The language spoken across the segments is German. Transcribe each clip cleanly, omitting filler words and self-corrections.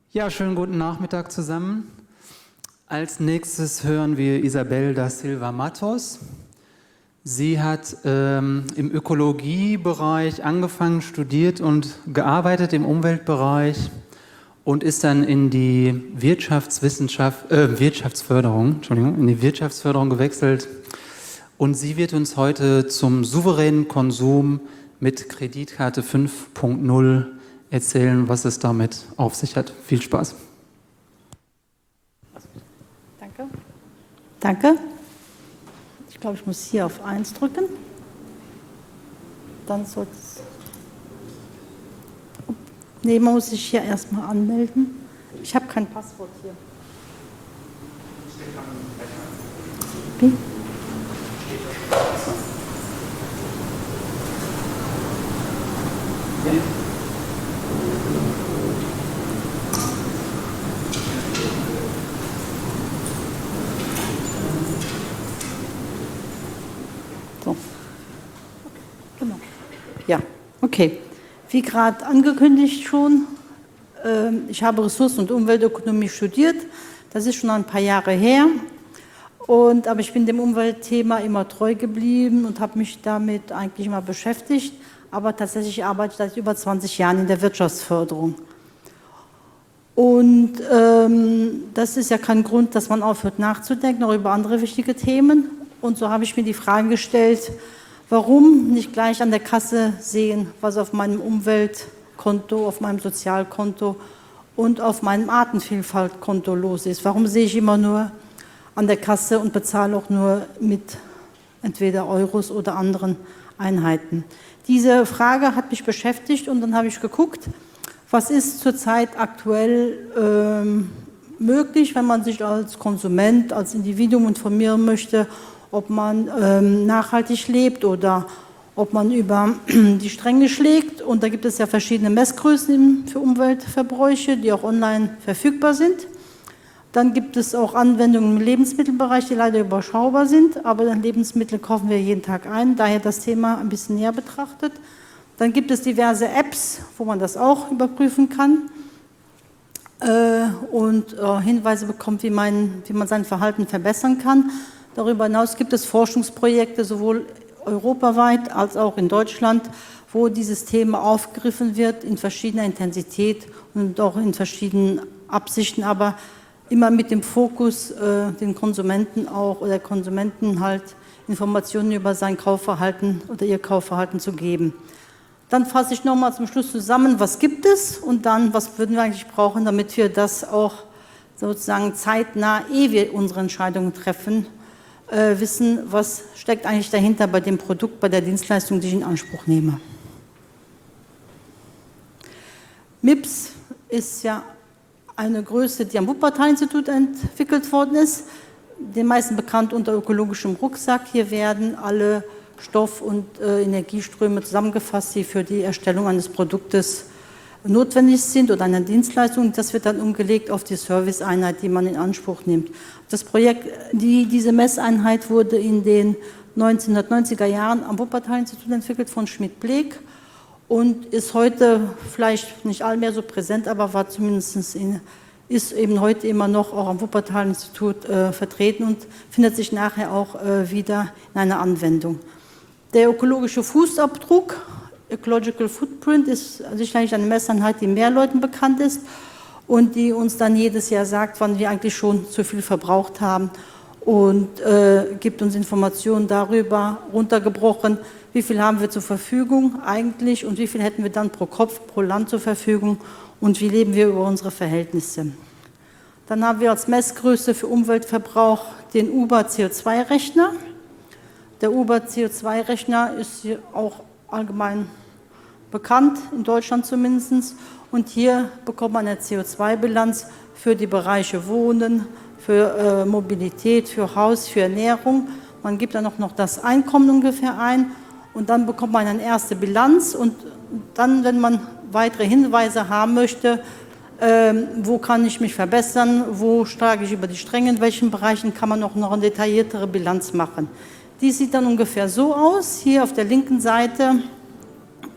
Ja, schönen guten Nachmittag zusammen. Als nächstes hören wir Isabel da Silva Matos. Sie hat im Ökologiebereich angefangen, studiert und gearbeitet im Umweltbereich und ist dann in die Wirtschaftsförderung gewechselt. Und sie wird uns heute zum souveränen Konsum mit Kreditkarte 5.0 erzählen, was es damit auf sich hat. Viel Spaß. Danke. Danke. Ich glaube, ich muss hier auf 1 drücken. Dann soll es. Nee, man muss sich hier erstmal anmelden. Ich habe kein Passwort hier. Wie? Ja. So. Genau. Ja, okay. Wie gerade angekündigt schon, ich habe Ressourcen- und Umweltökonomie studiert. Das ist schon ein paar Jahre her. Aber ich bin dem Umweltthema immer treu geblieben und habe mich damit eigentlich immer beschäftigt. Aber tatsächlich arbeite ich seit über 20 Jahren in der Wirtschaftsförderung. Und das ist ja kein Grund, dass man aufhört nachzudenken, auch über andere wichtige Themen. Und so habe ich mir die Frage gestellt, warum nicht gleich an der Kasse sehen, was auf meinem Umweltkonto, auf meinem Sozialkonto und auf meinem Artenvielfaltkonto los ist? Warum sehe ich immer nur an der Kasse und bezahle auch nur mit entweder Euros oder anderen Einheiten? Diese Frage hat mich beschäftigt und dann habe ich geguckt, was ist zurzeit aktuell möglich, wenn man sich als Konsument, als Individuum informieren möchte, ob man nachhaltig lebt oder ob man über die Stränge schlägt. Und da gibt es ja verschiedene Messgrößen für Umweltverbräuche, die auch online verfügbar sind. Dann gibt es auch Anwendungen im Lebensmittelbereich, die leider überschaubar sind, aber Lebensmittel kaufen wir jeden Tag ein, daher das Thema ein bisschen näher betrachtet. Dann gibt es diverse Apps, wo man das auch überprüfen kann und Hinweise bekommt, wie man sein Verhalten verbessern kann. Darüber hinaus gibt es Forschungsprojekte, sowohl europaweit als auch in Deutschland, wo dieses Thema aufgegriffen wird in verschiedener Intensität und auch in verschiedenen Absichten, aber immer mit dem Fokus, den Konsumenten auch oder Konsumenten halt Informationen über sein Kaufverhalten oder ihr Kaufverhalten zu geben. Dann fasse ich nochmal zum Schluss zusammen, was gibt es und dann, was würden wir eigentlich brauchen, damit wir das auch sozusagen zeitnah, ehe wir unsere Entscheidungen treffen, wissen, was steckt eigentlich dahinter bei dem Produkt, bei der Dienstleistung, die ich in Anspruch nehme. MIPS ist ja eine Größe, die am Wuppertal-Institut entwickelt worden ist, den meisten bekannt unter ökologischem Rucksack. Hier werden alle Stoff- und Energieströme zusammengefasst, die für die Erstellung eines Produktes notwendig sind oder einer Dienstleistung. Das wird dann umgelegt auf die Serviceeinheit, die man in Anspruch nimmt. Das Projekt, diese Messeinheit wurde in den 1990er Jahren am Wuppertal-Institut entwickelt von Schmidt-Bleek und ist heute vielleicht nicht all mehr so präsent, aber war zumindest ist eben heute immer noch auch am Wuppertal-Institut vertreten und findet sich nachher auch wieder in einer Anwendung. Der ökologische Fußabdruck, Ecological Footprint, ist sicherlich eine Messeinheit, die mehr Leuten bekannt ist und die uns dann jedes Jahr sagt, wann wir eigentlich schon zu viel verbraucht haben und gibt uns Informationen darüber, runtergebrochen, wie viel haben wir zur Verfügung eigentlich und wie viel hätten wir dann pro Kopf, pro Land zur Verfügung und wie leben wir über unsere Verhältnisse. Dann haben wir als Messgröße für Umweltverbrauch den Uber CO2-Rechner. Der Uber CO2-Rechner ist hier auch allgemein bekannt, in Deutschland zumindest. Und hier bekommt man eine CO2-Bilanz für die Bereiche Wohnen, für Mobilität, für Haus, für Ernährung. Man gibt dann auch noch das Einkommen ungefähr ein und dann bekommt man eine erste Bilanz. Und dann, wenn man weitere Hinweise haben möchte, wo kann ich mich verbessern, wo schlage ich über die Stränge, in welchen Bereichen kann man auch noch eine detailliertere Bilanz machen. Die sieht dann ungefähr so aus. Hier auf der linken Seite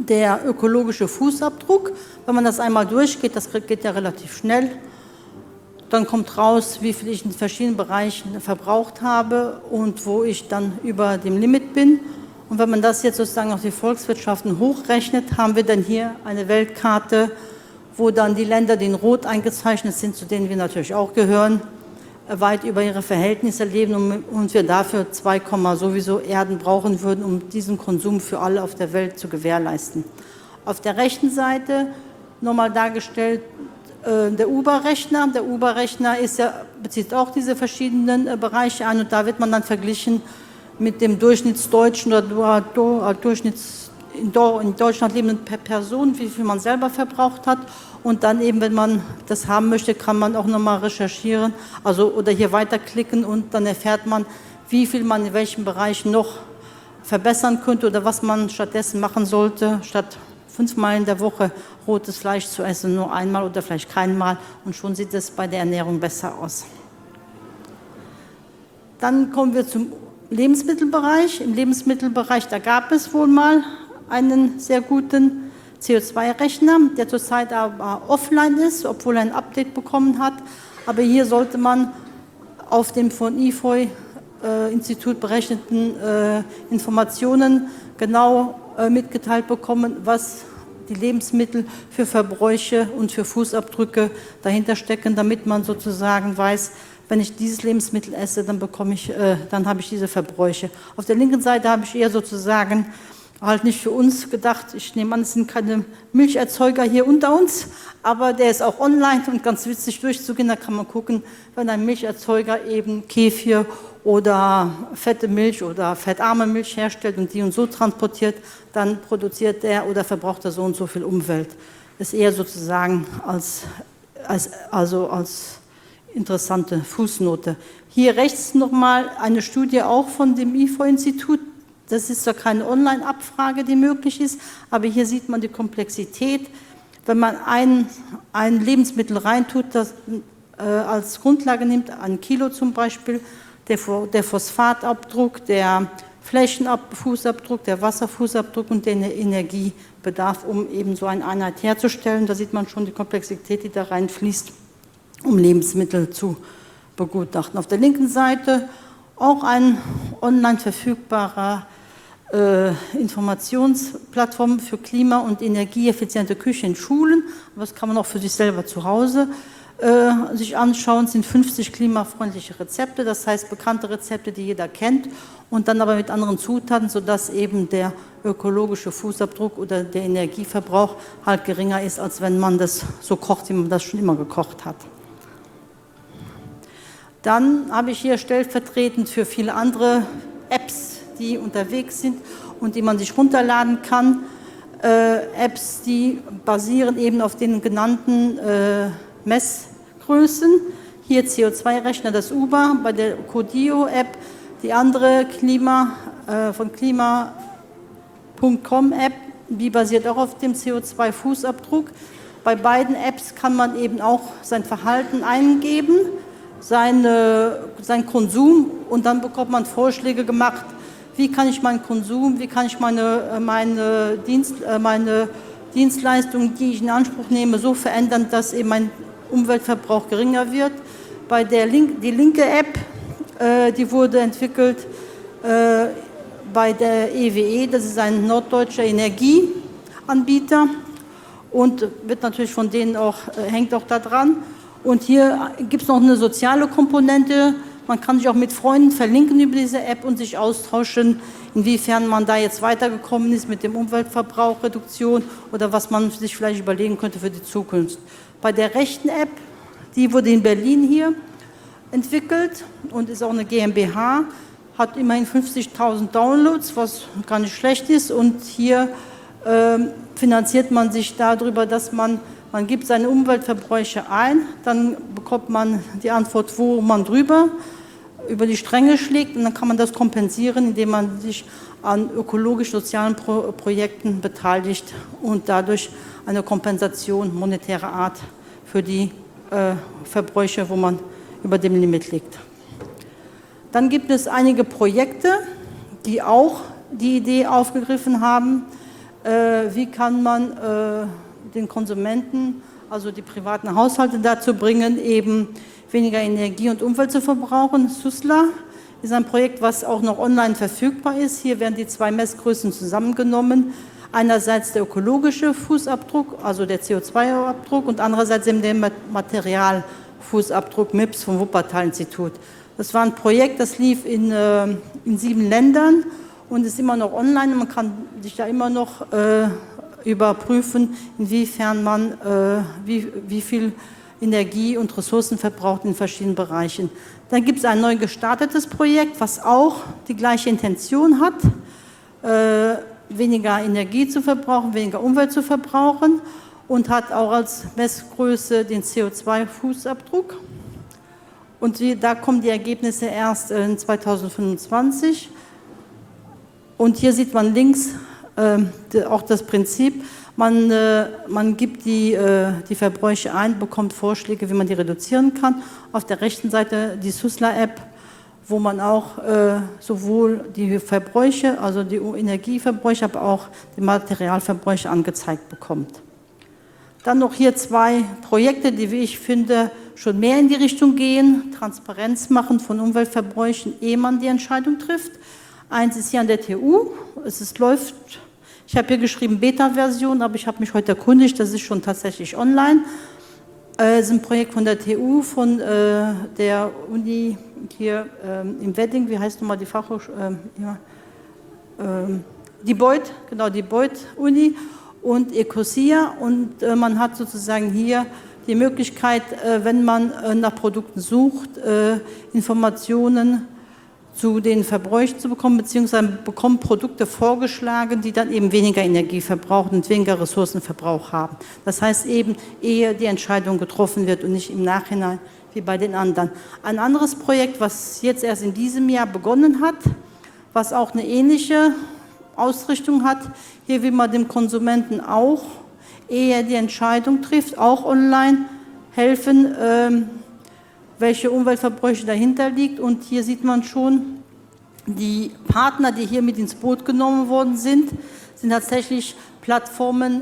der ökologische Fußabdruck. Wenn man das einmal durchgeht, das geht ja relativ schnell, dann kommt raus, wie viel ich in verschiedenen Bereichen verbraucht habe und wo ich dann über dem Limit bin. Und wenn man das jetzt sozusagen auf die Volkswirtschaften hochrechnet, haben wir dann hier eine Weltkarte, wo dann die Länder, die in Rot eingezeichnet sind, zu denen wir natürlich auch gehören, weit über ihre Verhältnisse leben und wir dafür 2, sowieso Erden brauchen würden, um diesen Konsum für alle auf der Welt zu gewährleisten. Auf der rechten Seite nochmal dargestellt der Uber-Rechner. Der Uber-Rechner bezieht auch diese verschiedenen Bereiche ein und da wird man dann verglichen mit dem Durchschnittsdeutschen oder in Deutschland lebenden Person, wie viel man selber verbraucht hat. Und dann eben, wenn man das haben möchte, kann man auch nochmal recherchieren, oder hier weiterklicken und dann erfährt man, wie viel man in welchen Bereichen noch verbessern könnte oder was man stattdessen machen sollte, statt 5-mal in der Woche rotes Fleisch zu essen, nur einmal oder vielleicht keinmal und schon sieht es bei der Ernährung besser aus. Dann kommen wir zum Lebensmittelbereich. Im Lebensmittelbereich, da gab es wohl mal einen sehr guten CO2-Rechner, der zurzeit aber offline ist, obwohl er ein Update bekommen hat. Aber hier sollte man auf dem von IFOI-Institut berechneten Informationen genau mitgeteilt bekommen, was die Lebensmittel für Verbräuche und für Fußabdrücke dahinter stecken, damit man sozusagen weiß, wenn ich dieses Lebensmittel esse, dann habe ich diese Verbräuche. Auf der linken Seite habe ich eher sozusagen halt nicht für uns gedacht. Ich nehme an, es sind keine Milcherzeuger hier unter uns, aber der ist auch online und ganz witzig durchzugehen. Da kann man gucken, wenn ein Milcherzeuger eben Kefir oder fette Milch oder fettarme Milch herstellt und die und so transportiert, dann produziert er oder verbraucht er so und so viel Umwelt. Das ist eher sozusagen als interessante Fußnote. Hier rechts nochmal eine Studie auch von dem IFOI-Institut. Das ist zwar keine Online-Abfrage, die möglich ist, aber hier sieht man die Komplexität. Wenn man ein Lebensmittel reintut, das als Grundlage nimmt, 1 Kilo zum Beispiel, der Phosphatabdruck, der Flächenfußabdruck, der Wasserfußabdruck und der Energiebedarf, um eben so eine Einheit herzustellen. Da sieht man schon die Komplexität, die da reinfließt, um Lebensmittel zu begutachten. Auf der linken Seite auch ein online verfügbarer Informationsplattform für klima- und energieeffiziente Küche in Schulen. Das kann man auch für sich selber zu Hause sich anschauen. Es sind 50 klimafreundliche Rezepte, das heißt bekannte Rezepte, die jeder kennt und dann aber mit anderen Zutaten, sodass eben der ökologische Fußabdruck oder der Energieverbrauch halt geringer ist, als wenn man das so kocht, wie man das schon immer gekocht hat. Dann habe ich hier stellvertretend für viele andere Apps, die unterwegs sind und die man sich runterladen kann. Apps, die basieren eben auf den genannten Messgrößen. Hier CO2-Rechner, das Uber, bei der Codio-App, die andere von klima.com-App, die basiert auch auf dem CO2-Fußabdruck. Bei beiden Apps kann man eben auch sein Verhalten eingeben, sein Konsum und dann bekommt man Vorschläge gemacht, wie kann ich meinen Konsum, wie kann ich meine Dienstleistungen, die ich in Anspruch nehme, so verändern, dass eben mein Umweltverbrauch geringer wird. Die linke App, die wurde entwickelt bei der EWE, das ist ein norddeutscher Energieanbieter und wird natürlich von denen auch, hängt auch da dran. Und hier gibt es noch eine soziale Komponente. Man kann sich auch mit Freunden verlinken über diese App und sich austauschen, inwiefern man da jetzt weitergekommen ist mit dem Umweltverbrauchreduktion oder was man sich vielleicht überlegen könnte für die Zukunft. Bei der rechten App, die wurde in Berlin hier entwickelt und ist auch eine GmbH, hat immerhin 50.000 Downloads, was gar nicht schlecht ist. Und hier finanziert man sich darüber, dass man gibt seine Umweltverbräuche ein, dann bekommt man die Antwort, wo man drüber über die Stränge schlägt und dann kann man das kompensieren, indem man sich an ökologisch-sozialen Projekten beteiligt und dadurch eine Kompensation monetärer Art für die Verbräuche, wo man über dem Limit liegt. Dann gibt es einige Projekte, die auch die Idee aufgegriffen haben, wie kann man den Konsumenten, also die privaten Haushalte dazu bringen, eben weniger Energie und Umwelt zu verbrauchen. SUSLA ist ein Projekt, was auch noch online verfügbar ist. Hier werden die zwei Messgrößen zusammengenommen. Einerseits der ökologische Fußabdruck, also der CO2-Abdruck, und andererseits eben der Materialfußabdruck MIPS vom Wuppertal-Institut. Das war ein Projekt, das lief in 7 Ländern und ist immer noch online. Man kann sich da immer noch überprüfen, inwiefern man wie viel Energie und Ressourcen verbraucht in verschiedenen Bereichen. Dann gibt es ein neu gestartetes Projekt, was auch die gleiche Intention hat, weniger Energie zu verbrauchen, weniger Umwelt zu verbrauchen, und hat auch als Messgröße den CO2-Fußabdruck. Und da kommen die Ergebnisse erst in 2025. Und hier sieht man links auch das Prinzip. Man gibt die Verbräuche ein, bekommt Vorschläge, wie man die reduzieren kann. Auf der rechten Seite die SUSLA-App, wo man auch sowohl die Verbräuche, also die Energieverbräuche, aber auch die Materialverbräuche angezeigt bekommt. Dann noch hier 2 Projekte, die, wie ich finde, schon mehr in die Richtung gehen. Transparenz machen von Umweltverbräuchen, ehe man die Entscheidung trifft. Eins ist hier an der TU, läuft, ich habe hier geschrieben Beta-Version, aber ich habe mich heute erkundigt, das ist schon tatsächlich online. Es ist ein Projekt von der TU, von der Uni hier im Wedding, wie heißt nochmal die Fachhochschule? Die Beuth, genau, die Beuth-Uni und Ecosia, und man hat sozusagen hier die Möglichkeit, wenn man nach Produkten sucht, Informationen zu den Verbräuchen zu bekommen, beziehungsweise bekommen Produkte vorgeschlagen, die dann eben weniger Energie verbrauchen und weniger Ressourcenverbrauch haben. Das heißt eben, ehe die Entscheidung getroffen wird und nicht im Nachhinein wie bei den anderen. Ein anderes Projekt, was jetzt erst in diesem Jahr begonnen hat, was auch eine ähnliche Ausrichtung hat, hier will man dem Konsumenten auch, ehe er die Entscheidung trifft, auch online helfen, welche Umweltverbräuche dahinter liegt. Und hier sieht man schon, die Partner, die hier mit ins Boot genommen worden sind tatsächlich Plattformen,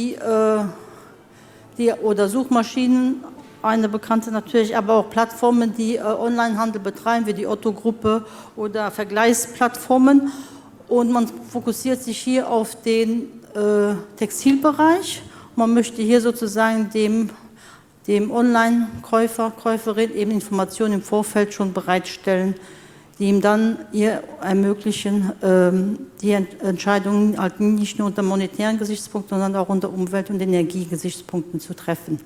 oder Suchmaschinen, eine bekannte natürlich, aber auch Plattformen, die Onlinehandel betreiben, wie die Otto-Gruppe oder Vergleichsplattformen. Und man fokussiert sich hier auf den Textilbereich. Man möchte hier sozusagen dem Online-Käufer, Käuferin eben Informationen im Vorfeld schon bereitstellen, die ihm dann hier ermöglichen, die Entscheidungen halt nicht nur unter monetären Gesichtspunkten, sondern auch unter Umwelt- und Energiegesichtspunkten zu treffen.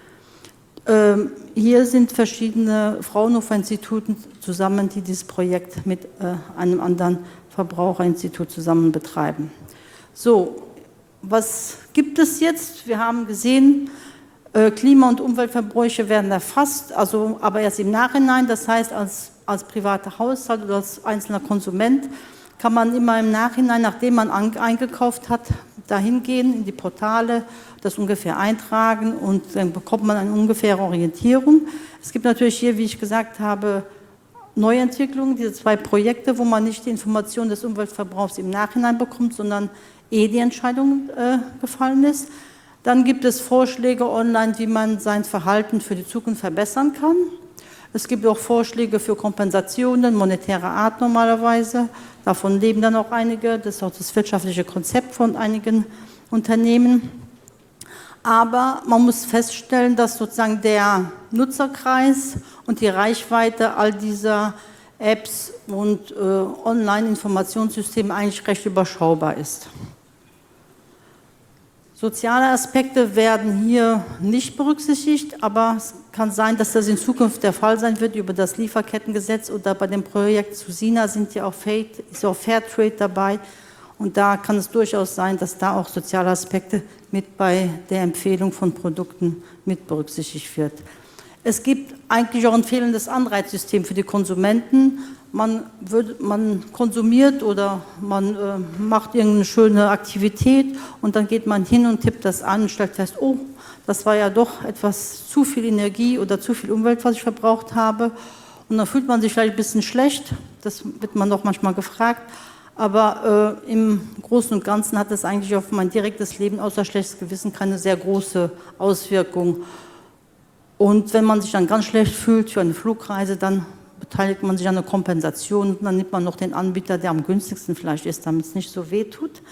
Hier sind verschiedene Fraunhofer-Instituten zusammen, die dieses Projekt mit einem anderen Verbraucherinstitut zusammen betreiben. So, was gibt es jetzt? Wir haben gesehen, Klima- und Umweltverbräuche werden erfasst, also aber erst im Nachhinein. Das heißt, als privater Haushalt oder als einzelner Konsument kann man immer im Nachhinein, nachdem man eingekauft hat, dahin gehen in die Portale, das ungefähr eintragen, und dann bekommt man eine ungefähre Orientierung. Es gibt natürlich hier, wie ich gesagt habe, Neuentwicklungen, diese 2 Projekte, wo man nicht die Information des Umweltverbrauchs im Nachhinein bekommt, sondern ehe die Entscheidung gefallen ist. Dann gibt es Vorschläge online, wie man sein Verhalten für die Zukunft verbessern kann. Es gibt auch Vorschläge für Kompensationen monetärer Art normalerweise. Davon leben dann auch einige. Das ist auch das wirtschaftliche Konzept von einigen Unternehmen. Aber man muss feststellen, dass sozusagen der Nutzerkreis und die Reichweite all dieser Apps und Online-Informationssysteme eigentlich recht überschaubar ist. Soziale Aspekte werden hier nicht berücksichtigt, aber es kann sein, dass das in Zukunft der Fall sein wird über das Lieferkettengesetz, oder bei dem Projekt Susina ist ja auch Fairtrade dabei, und da kann es durchaus sein, dass da auch soziale Aspekte mit bei der Empfehlung von Produkten mit berücksichtigt wird. Es gibt eigentlich auch ein fehlendes Anreizsystem für die Konsumenten. Man konsumiert oder man macht irgendeine schöne Aktivität und dann geht man hin und tippt das an und stellt fest, oh, das war ja doch etwas zu viel Energie oder zu viel Umwelt, was ich verbraucht habe. Und dann fühlt man sich vielleicht ein bisschen schlecht, das wird man doch manchmal gefragt. Aber im Großen und Ganzen hat es eigentlich auf mein direktes Leben außer schlechtes Gewissen keine sehr große Auswirkung. Und wenn man sich dann ganz schlecht fühlt für eine Flugreise, dann beteiligt man sich an einer Kompensation und dann nimmt man noch den Anbieter, der am günstigsten vielleicht ist, damit es nicht so weh tut.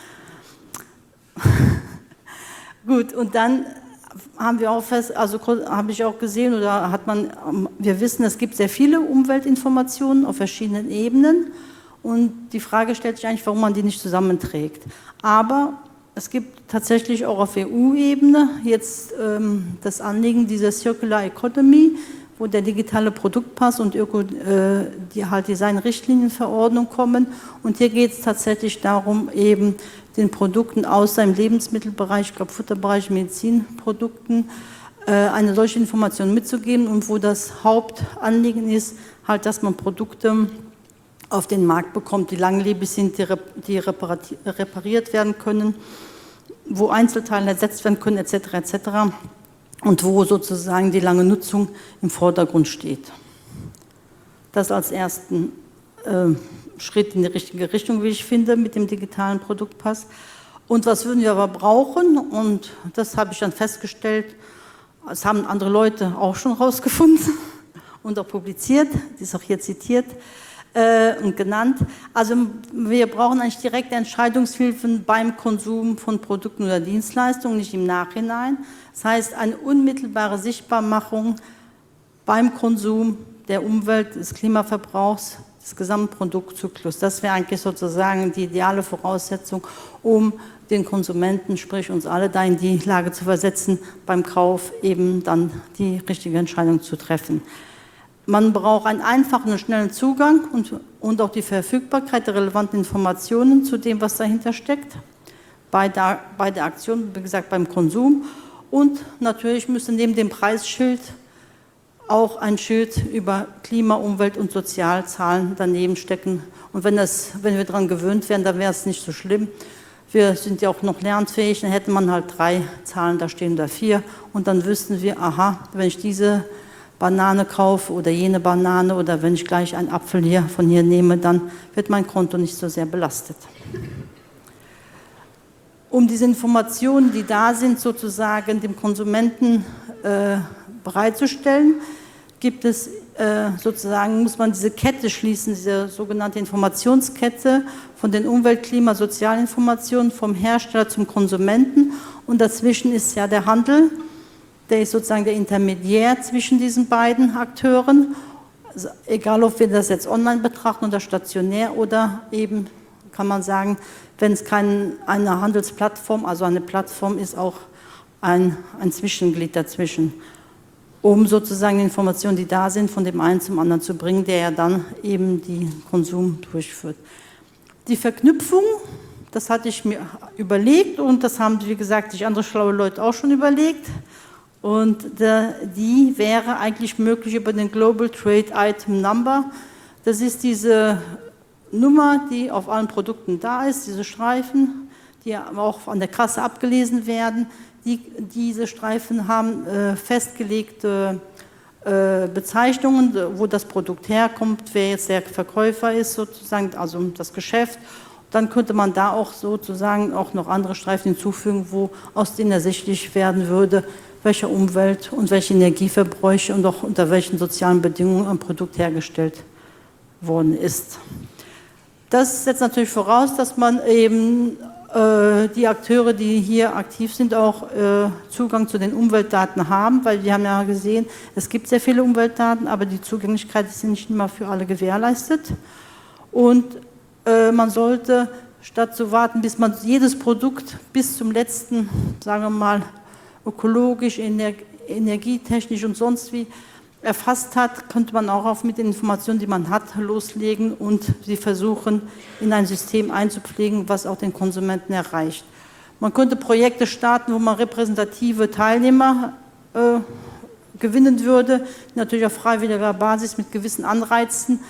Gut, und dann haben wir auch habe ich auch gesehen, oder wir wissen, es gibt sehr viele Umweltinformationen auf verschiedenen Ebenen und die Frage stellt sich eigentlich, warum man die nicht zusammenträgt. Aber es gibt tatsächlich auch auf EU-Ebene jetzt das Anliegen dieser Circular Economy, wo der digitale Produktpass und die Design-Richtlinienverordnung kommen. Und hier geht es tatsächlich darum, eben den Produkten außer im Lebensmittelbereich, ich glaube Futterbereich, Medizinprodukten, eine solche Information mitzugeben und wo das Hauptanliegen ist, halt, dass man Produkte auf den Markt bekommt, die langlebig sind, die repariert werden können, wo Einzelteile ersetzt werden können, etc. etc. und wo sozusagen die lange Nutzung im Vordergrund steht. Das als ersten Schritt in die richtige Richtung, wie ich finde, mit dem digitalen Produktpass. Und was würden wir aber brauchen? Und das habe ich dann festgestellt, das haben andere Leute auch schon rausgefunden und auch publiziert, die ist auch hier zitiert und genannt. Also wir brauchen eigentlich direkte Entscheidungshilfen beim Konsum von Produkten oder Dienstleistungen, nicht im Nachhinein. Das heißt, eine unmittelbare Sichtbarmachung beim Konsum der Umwelt, des Klimaverbrauchs, des gesamten Produktzyklus. Das wäre eigentlich sozusagen die ideale Voraussetzung, um den Konsumenten, sprich uns alle, da in die Lage zu versetzen, beim Kauf eben dann die richtige Entscheidung zu treffen. Man braucht einen einfachen und schnellen Zugang und auch die Verfügbarkeit der relevanten Informationen zu dem, was dahinter steckt, bei der Aktion, wie gesagt, beim Konsum. Und natürlich müsste neben dem Preisschild auch ein Schild über Klima-, Umwelt- und Sozialzahlen daneben stecken. Und wenn wir daran gewöhnt wären, dann wäre es nicht so schlimm. Wir sind ja auch noch lernfähig, dann hätte man halt 3 Zahlen da stehen oder 4 und dann wüssten wir, aha, wenn ich diese Banane kaufe oder jene Banane oder wenn ich gleich einen Apfel von hier nehme, dann wird mein Konto nicht so sehr belastet. Um diese Informationen, die da sind, sozusagen dem Konsumenten bereitzustellen, muss man diese Kette schließen, diese sogenannte Informationskette von den Umwelt-, Klima-, Sozialinformationen vom Hersteller zum Konsumenten und dazwischen ist ja der Handel, der ist sozusagen der Intermediär zwischen diesen beiden Akteuren, also egal ob wir das jetzt online betrachten oder stationär oder eben, kann man sagen, wenn es eine Handelsplattform, also eine Plattform ist, auch ein Zwischenglied dazwischen, um sozusagen die Informationen, die da sind, von dem einen zum anderen zu bringen, der ja dann eben den Konsum durchführt. Die Verknüpfung, das hatte ich mir überlegt und das haben, wie gesagt, sich andere schlaue Leute auch schon überlegt. Und die wäre eigentlich möglich über den Global Trade Item Number. Das ist diese Nummer, die auf allen Produkten da ist, diese Streifen, die auch an der Kasse abgelesen werden. Diese Streifen haben festgelegte Bezeichnungen, wo das Produkt herkommt, wer jetzt der Verkäufer ist, sozusagen, also das Geschäft. Dann könnte man da auch sozusagen auch noch andere Streifen hinzufügen, wo aus denen ersichtlich werden würde, welche Umwelt- und welche Energieverbräuche und auch unter welchen sozialen Bedingungen ein Produkt hergestellt worden ist. Das setzt natürlich voraus, dass man eben die Akteure, die hier aktiv sind, auch Zugang zu den Umweltdaten haben, weil wir haben ja gesehen, es gibt sehr viele Umweltdaten, aber die Zugänglichkeit ist nicht immer für alle gewährleistet. Und man sollte, statt zu warten, bis man jedes Produkt bis zum letzten, sagen wir mal, ökologisch, energietechnisch und sonst wie erfasst hat, könnte man auch mit den Informationen, die man hat, loslegen und sie versuchen, in ein System einzupflegen, was auch den Konsumenten erreicht. Man könnte Projekte starten, wo man repräsentative Teilnehmer gewinnen würde, die natürlich auf freiwilliger Basis mit gewissen Anreizen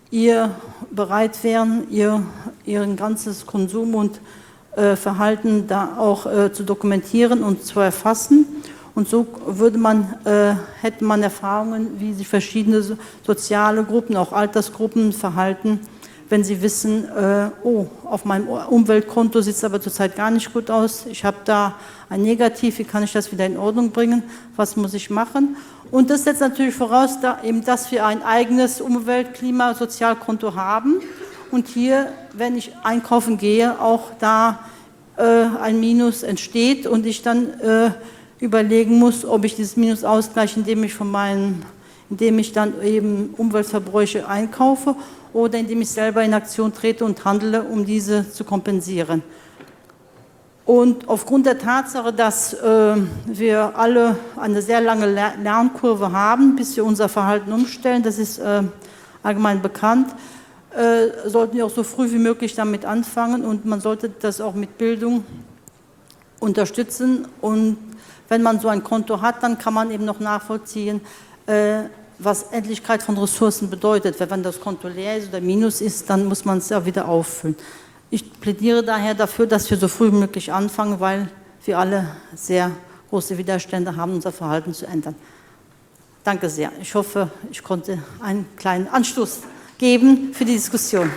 bereit wären, ihren ganzes Konsum und Verhalten da auch zu dokumentieren und zu erfassen. Und so hätte man Erfahrungen, wie sich verschiedene soziale Gruppen, auch Altersgruppen verhalten, wenn Sie wissen, oh, auf meinem Umweltkonto sieht es aber zurzeit gar nicht gut aus, ich habe da ein Negativ, wie kann ich das wieder in Ordnung bringen, was muss ich machen? Und das setzt natürlich voraus, dass wir ein eigenes Umwelt-, Klima-, Sozialkonto haben und hier, wenn ich einkaufen gehe, auch da ein Minus entsteht und ich dann überlegen muss, ob ich dieses Minus ausgleiche, indem ich dann eben Umweltverbräuche einkaufe oder indem ich selber in Aktion trete und handle, um diese zu kompensieren. Und aufgrund der Tatsache, dass wir alle eine sehr lange Lernkurve haben, bis wir unser Verhalten umstellen, das ist allgemein bekannt, sollten wir auch so früh wie möglich damit anfangen und man sollte das auch mit Bildung unterstützen. Und wenn man so ein Konto hat, dann kann man eben noch nachvollziehen, was Endlichkeit von Ressourcen bedeutet. Weil wenn das Konto leer ist oder Minus ist, dann muss man es ja wieder auffüllen. Ich plädiere daher dafür, dass wir so früh wie möglich anfangen, weil wir alle sehr große Widerstände haben, unser Verhalten zu ändern. Danke sehr. Ich hoffe, ich konnte einen kleinen Anstoß geben für die Diskussion.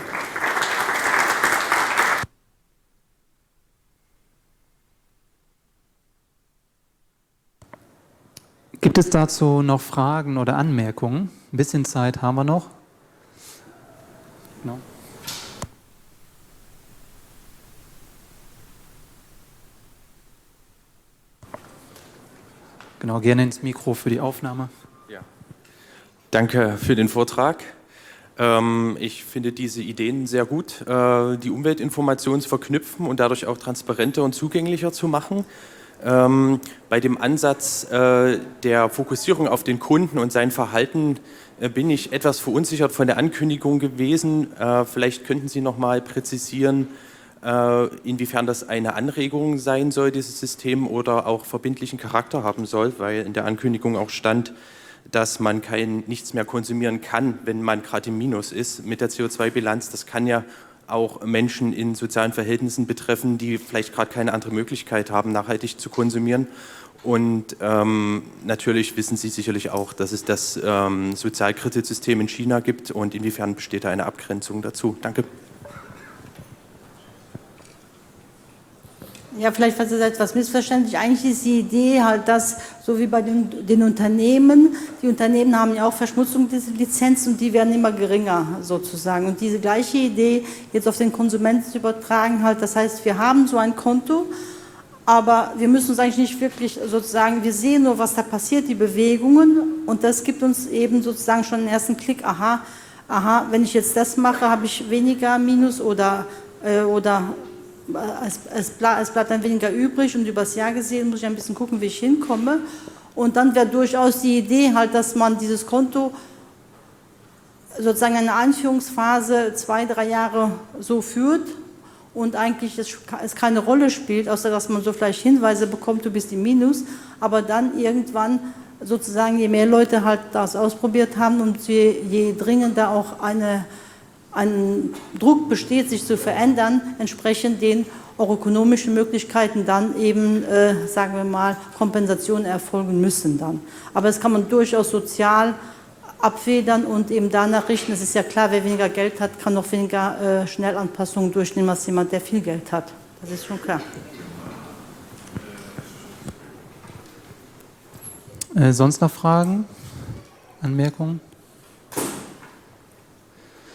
Gibt es dazu noch Fragen oder Anmerkungen? Ein bisschen Zeit haben wir noch. No. Genau, gerne ins Mikro für die Aufnahme. Ja. Danke für den Vortrag. Ich finde diese Ideen sehr gut, die Umweltinformation zu verknüpfen und dadurch auch transparenter und zugänglicher zu machen. Bei dem Ansatz der Fokussierung auf den Kunden und sein Verhalten bin ich etwas verunsichert von der Ankündigung gewesen. Vielleicht könnten Sie noch mal präzisieren, inwiefern das eine Anregung sein soll, dieses System, oder auch verbindlichen Charakter haben soll, weil in der Ankündigung auch stand, dass man nichts mehr konsumieren kann, wenn man gerade im Minus ist mit der CO2-Bilanz. Das kann ja auch Menschen in sozialen Verhältnissen betreffen, die vielleicht gerade keine andere Möglichkeit haben, nachhaltig zu konsumieren. Und natürlich wissen Sie sicherlich auch, dass es das Sozialkreditsystem in China gibt und inwiefern besteht da eine Abgrenzung dazu. Danke. Ja, vielleicht war das etwas missverständlich. Eigentlich ist die Idee halt, dass, so wie bei den Unternehmen, die Unternehmen haben ja auch Verschmutzung dieser Lizenzen und die werden immer geringer sozusagen. Und diese gleiche Idee jetzt auf den Konsumenten zu übertragen, halt, das heißt, wir haben so ein Konto, aber wir müssen uns eigentlich nicht wirklich sozusagen, wir sehen nur, was da passiert, die Bewegungen, und das gibt uns eben sozusagen schon den ersten Klick, aha, wenn ich jetzt das mache, habe ich weniger Minus oder es bleibt dann weniger übrig, und übers Jahr gesehen muss ich ein bisschen gucken, wie ich hinkomme. Und dann wäre durchaus die Idee halt, dass man dieses Konto sozusagen in einer Einführungsphase 2-3 Jahre so führt und eigentlich es keine Rolle spielt, außer dass man so vielleicht Hinweise bekommt, du bist im Minus, aber dann irgendwann sozusagen, je mehr Leute halt das ausprobiert haben und je dringender auch ein Druck besteht, sich zu verändern, entsprechend den auch ökonomischen Möglichkeiten dann eben, sagen wir mal, Kompensationen erfolgen müssen dann. Aber das kann man durchaus sozial abfedern und eben danach richten. Es ist ja klar, wer weniger Geld hat, kann noch weniger Schnellanpassungen durchnehmen als jemand, der viel Geld hat. Das ist schon klar. Sonst noch Fragen, Anmerkungen?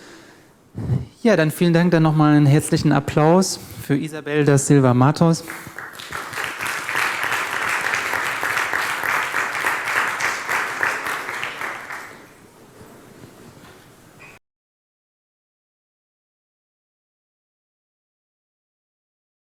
Ja, dann vielen Dank, dann nochmal einen herzlichen Applaus für Isabel da Silva Matos.